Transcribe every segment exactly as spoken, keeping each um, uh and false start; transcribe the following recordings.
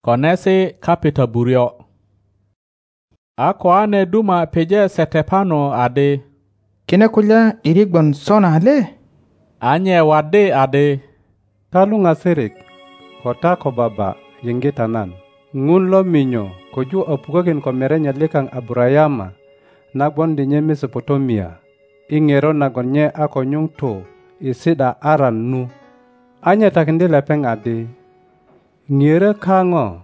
Konesi kapita burio. Ako ane duma peje Setepano ade. Kine kulya irigbon sona hale? Anye wade ade. Talu ngasirik. Kota ko baba yingitanan. Ngun lo minyo koju apukakin ko merenya lekang Abrayama. Nagbon dinye Mesopotamia. Ingero nagonye ako nyung to isida aran nu. Anya takindi lepeng ade. Ngere kango.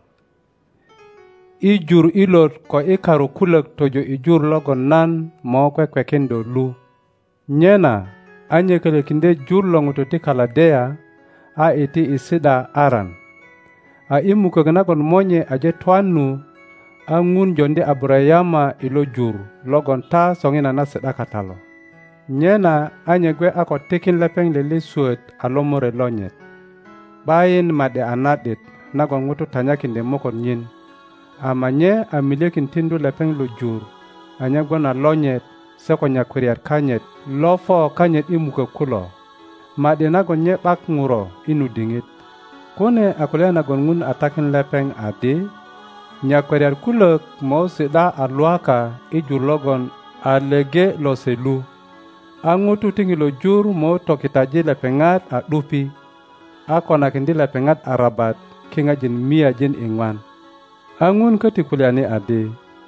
Ijur ilot ko ikaru kulak tojo ijur logon nan mo kwe kwe kendo lu. Nyena anya kele kinde jur longo to ti Kaladea a iti isida aran. A imu kaganagon monye aje tuanu a ngun jonde Abrayama ilo jur logon ta songina na seda katalo. Nyena anya gwe ako tekin lepeng lele suet alomore lonyet. Bayin made anadit nagon ngutu tanyakinde mokon nyin. Amanye amilekin tindu lepeng lo jur. Anya gwana lonyet seko nyakwiriat kanyet. Lofo kanyet imuka kulo. Made nagon nye bak nguro inu dingit. Kone akule nagon ngun atakin lepeng ade. Nyakwiriat kulok mo sida aluaka ijur logon alege lo selu. Angutu tingi lo jur mo tokitaji lepengat a dupi. Ako nakindi lepengat arabat kinga jin mia jin ingwan. Angun kati kuliani ade.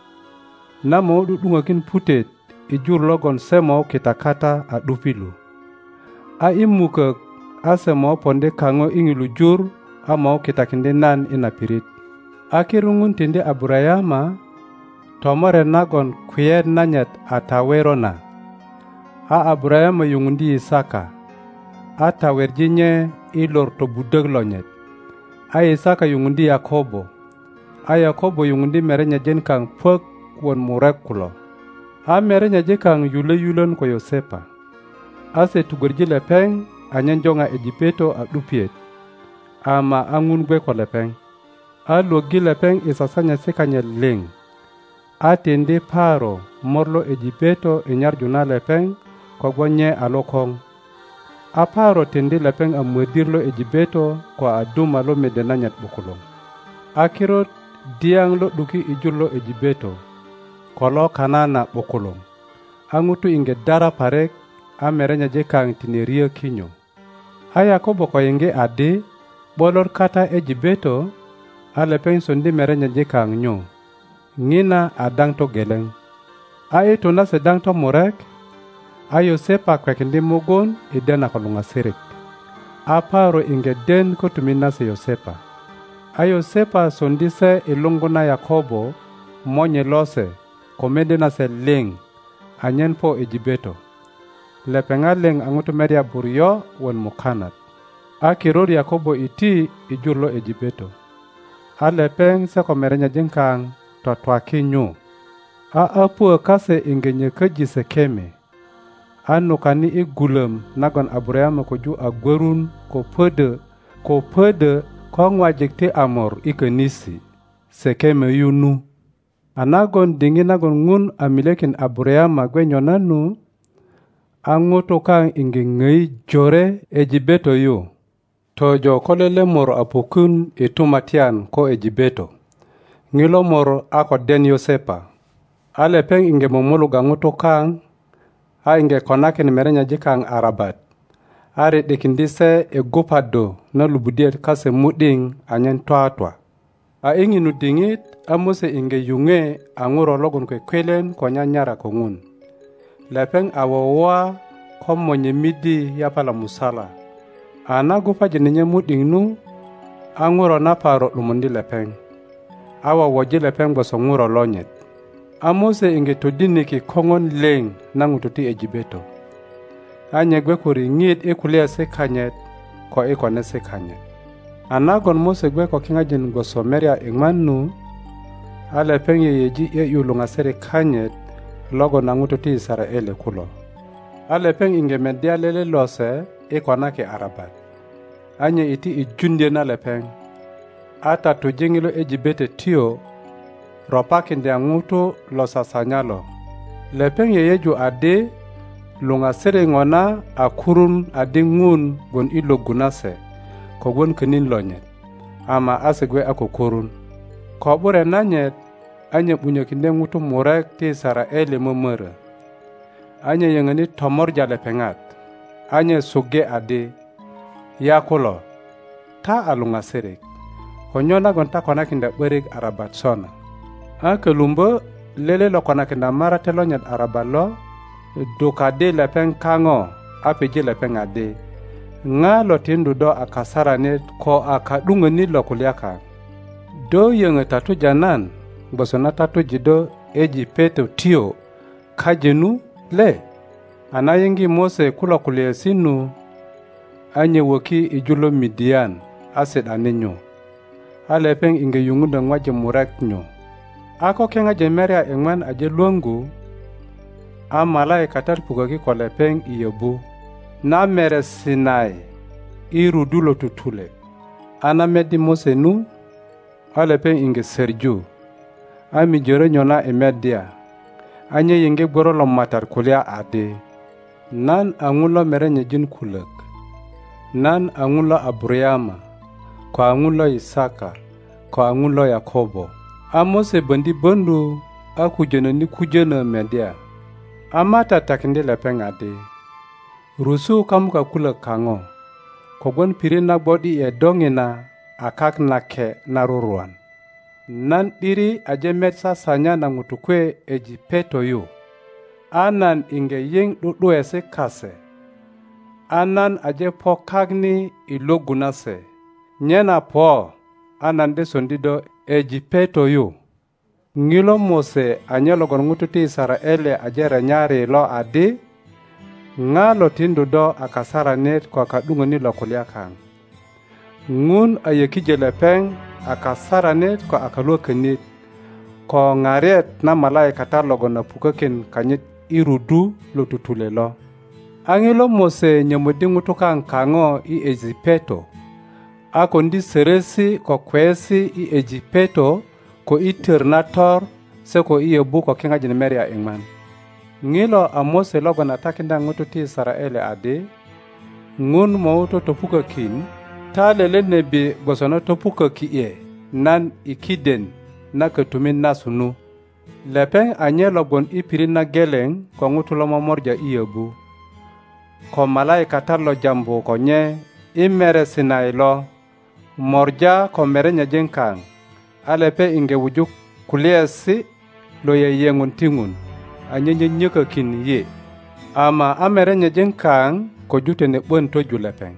Namo dudungakin putet ijur logon semo kitakata a dupilu. A imukak asemo ponde kango ingilu jur amo kitakinde nan inapirit. Akirungun tinde Abrayama tomore nagon kuyed nanyat atawerona. A Abrayama yungundi Isaka. A tawerjinye ilor to budag lonyet. A Isaka yungundi Yakobo. A Yakobo yungundi merenya jen kang pek won murekulo. A merenya je kang yule yulon ko Yosepa. A se tugurji lepeng anyanjonga Ejipeto a dupiet. Ama angun gwe ko lepeng. A logi lepeng isasanya sekanya leng. A tende paro morlo Ejipeto inyarjuna lepeng kogwanye alokong. A paro tende lepeng amwedirlo Ejipeto kwa aduma lo medenanyat bukulong. Akirot diang lo duki ijurlo Ejipeto kolo kanana bukulong. Angutu inge dara parek a merenya je kang tineria kinyo. A Yakobo ko inge ade bolor kata Ejipeto a lepeng sondi merenya je kang nyo. Ngina adang to geleng. A ito na sedang to murek. A Yosepa kwekindi mugon idena kolunga sirik. A paro inge den ko tumina se Yosepa. A Yosepa sondi se ilunguna Yakobo monye lose komende na se ling anyen po Ejipeto. Lepenga ling angutu meria buryo won mukanat. A kiror Yakobo iti ijurlo Ejipeto. A lepeng se komerenya jinkang totwa kinyo. A apu kase inge nyekaji se keme. Anu kani igulem nagon Abrayama koju agwerun ko pede ko pede ko ngwajikti amor ikenisi sekeme yunu. Anagon dingi nagon ngun amilekin Abrayama gwenyonanu angoto kang inge ngei jore Ejipeto yo. Tojo kolele mor apokun itumatian ko Ejipeto. Ngilo mor ako den Yosepa. Ale peng inge momolu gangoto kang a inge konakin merenya jikang arabat. Are dekindise e gopado na lubudiet kase muding anyen toa toa. A ingi nudingit amose inge yunge anguro logon kwe kwelen konya nyara kongun. Lepeng awawa komonye midi yapala musala. Ana gopa jeninye muding nu anguro na paro lumundi lepeng. Awa waji lepeng baso nguro lonyet. Amose inge todiniki kongon leng nangututi Ejipeto. Anye gwe kuri ngit ekulia se kanyet ko ekone se kanyet. Anagon mose gwe ko kingajin go someria ingmanu ale penye yeji ye yulunga sere kanyet logo nangututi Israele kulo. Ale peng inge media lele lose ekona ke arabat. Anye iti ijundie na lepeng. Ata tujingilo Ejipeto tio ropakin de angutu lo sasanyalo. Lepeng yeyeju ade lunga sere ngona akurun ade ngun gon ilo gunase kogon kenin lonyet. Ama asegwe akokorun. Ko bure nanyet anye bunyokinde ngutu murek ti Israeli mumura. Anye yengani tomorja lepengat. Anye suge ade yakulo ta alunga sirik. Konyona gonta konakinda berik arabat sona. A kelumba lele lo konakinda maratelo nyat arabalo dukade lepeng kango apiji lepeng ade. Nga lo tindu do akasara ni ko akadunga ni lo kuliaka. Do yenga tatu janan bosona tatu jido eji peto tio kajenu le. Anayengi Mose kula kulia sinu anye waki ijulo Midian asid aninyo. Alepeng inge yungunda ngwaje murek nyo. Ako kenga jemeria engwan aje luangu a malai katar pugaki kwa lepeng iyebu. Na mere Sinai irudulo tutule. Ana medi Mose nu alepeng inge Serju. Ami jore nyona emedia. Anye yenge goro lo matar kulia ade. Nan angulo merenye jin kulak. Nan angulo Abrahama. Kwa angulo Isaka. Kwa angulo Yakobo. Amose bandi bandu akujena ni kujena media. Amata takinde lepeng ade. Rusu kamuka kulak kango. Kogwan pirina bodi e dongina akak nake naruruan. Nan diri aje metsa sanya na ngutukwe eji peto yu. Anan inge ying dudu ese kase. Anan aje po kagni ilo gunase. Nyena po anan de sondido eji peto yu. Ngilo Mose anyelo gon ngututi Israeli aje renyari lo adi. Nga lo tindu do akasara net kwa kadungo ni lo kuliakan. Ngun ayekije lepeng akasara net kwa akaluo kenit. Ko ngaret na malai katalogo na pukakin kanyit irudu lo tutule lo. Angelo Mose nyamudi ngutuka nkango i Ejipeto. Ako ndi seresi ko kwesi i Ejipeto ko itirnator se ko iyebu ko kenga jinemeria ingman. Ngilo a Mose logo na takinda ngututi Israeli ade. Ngun mauto topuka kin. Ta lele nebi gosono topuka ki e. Nan ikiden na ketumin nasunu. Lepeng anyelo gon ipiri na geleng ko ngutulo momorja iyebu. Ko malai katalo jambu ko nye imere Sinai lo. Morja ko merenya jenkang. Alepe inge wujuk kuliasi lo ye yengun tingun. Anyenye nyeka kin ye. Ama amerenya jenkang ko jute ne buen toju lepeng.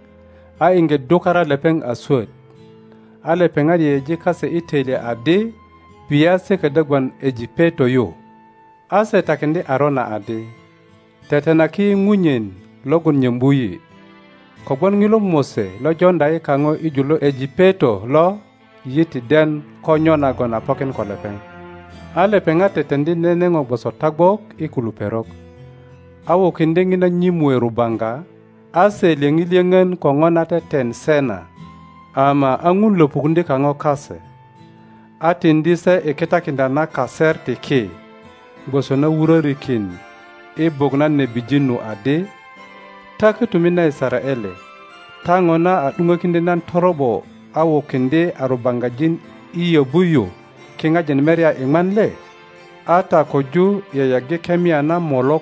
A inge dukara lepeng aswet. Alepeng adi eji kase itele ade. Biase kadagwan Ejipeto yo. Ase takende arona ade. Tetenaki ngunyen logun nyembuyi. Kogwan ngilo Mose lo jonda kango ijulo Ejipeto lo yiti den konyona gona poken kolepeng. Alepeng ate tendi nenengo boso tagbok ikuluperok. Awo kindengi na nyimwe rubanga. Ase liengiliengen kongona te ten sena. Ama angun lopukunde kango kase. Atindise eketakinda na kaser teke. Bosona wurarikin. E bogna nebijinu ade. Takitumina Israeli. Tangona adunga kinde nan torobo. Awo kinde arubangajin iyo buyo. Kinga jenmeria ingmanle. Ata koju yayage kemia na molok.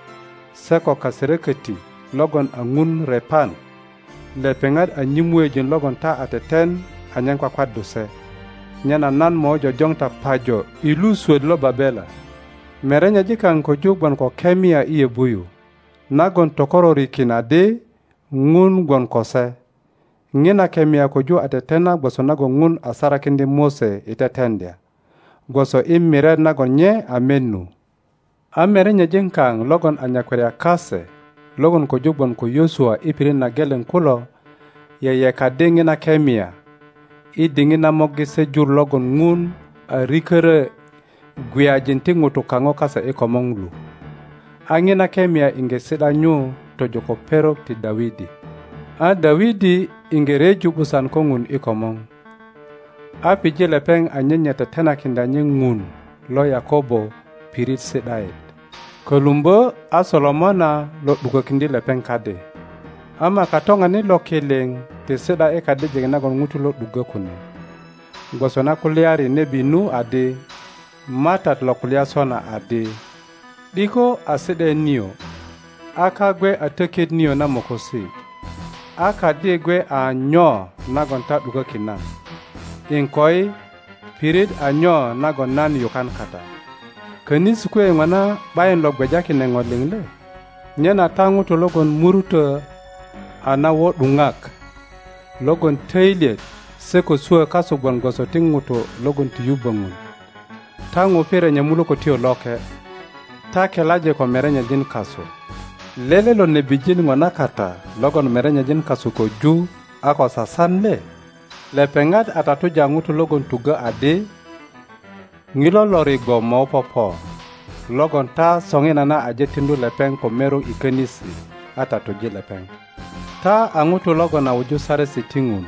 Seko kasereketi. Logon angun repan. Lepengad anyimwe jin logon ta ateten. Anyang kwa kwa dose. Nyana nan mo jo jongta pajo ilu sued lo babela. Merenya jikang ko jugban ko kemia iye buyu. Nagon tokoro rikina de ngun gon kose. Ngina kemia ko ju atetena goso nagon ngun asara kindi Mose itetendia. Goso imire nagon nye amenu. Amerenya jikang logon anyakweria kase. Logon ko jugban ko Yosua ipirin na gelen kulo. Yeye kade ngina kemia. I dingina mogi se jur logon ngun a rikere guya jinti ngutu kango kasa e komonglu. Angina kemia inge sida nyu to joko perok ti Dawidi. A Dawidi inge reju busan kongun e komong. A piji lepeng anyenye tetena kindanyi ngun lo Yakobo pirit sidaid. Kolumbo a Solomona lo duko kindi lepeng kade. Ama katonga ni lo keleng te seda e kade jengena gon ngutu lo duga kune. gosona kulyari nebi nu adi Matat lo kulya sona adi diko aside niyo aka gwe ateked niyo na mokosi aka di gwe a nyo nagon ta duga kina inkoi pirid a nyo nagon nan yukan kata kenis kwe ngana bayin lo gweja kine ngolingle nyena tangu to logon muruta ana wo dungak logon teilet seko suwa kaso gwan goso tinguto logon tiyubangun tangu pere nyamulo ko tiyo loke ta kelaje ko merenya jin kaso lele lo ne bijin ngona kata logon merenya jin kaso ko ju ako sasanle le pengat atatu janguto logon tuga ade ngilo lori go mo popo logon ta songena na aje tindu lepeng ko mero ikenisi atatu je lepeng ta anguto logon awuju sare sitingun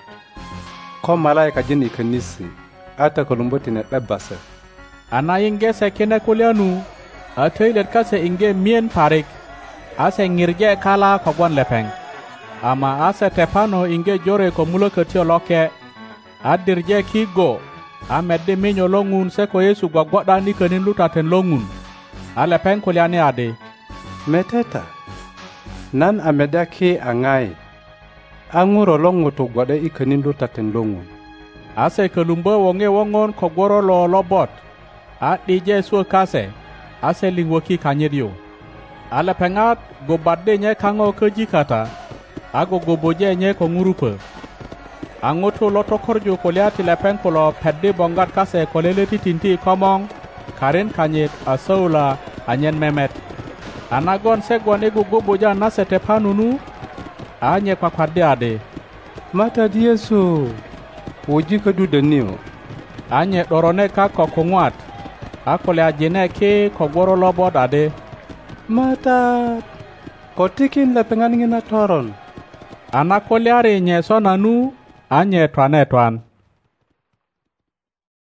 ko malaika jin ikenisi ata kolumboti ne lebase ana inge se kene kulyanu atoilet kase inge mien parik ase ngirge kala kogwan lepeng ama ase tepano inge jore ko mulo ketio loke adirje kigo amedde minyo longun se ko Yesu gwagwada ni kenin lutaten longun ale pen kulyani ade meteta nan ameda ki angai anguro longu to gwade ikenin lutaten longun ase kelumbo wonge wongon ko goro lo lobot a dije su kase ase lingwoki kanyedio ala pengat go badde nye kango koji kata ago go boje nye ko ngurupe angoto loto korjo ko liati la penkolo pedde bongat kase ko leleti tinti komong karen kanyet asoula anyen memet anagon segone go go boja nasete panunu anye kwa kwadde ade mata Yesu oji ka du denio anye dorone ka ko kongwat akole ajene ke ko goro lobo dade mata ko tikin la pengan ngina toron anakole are nye sonanu anye twane twan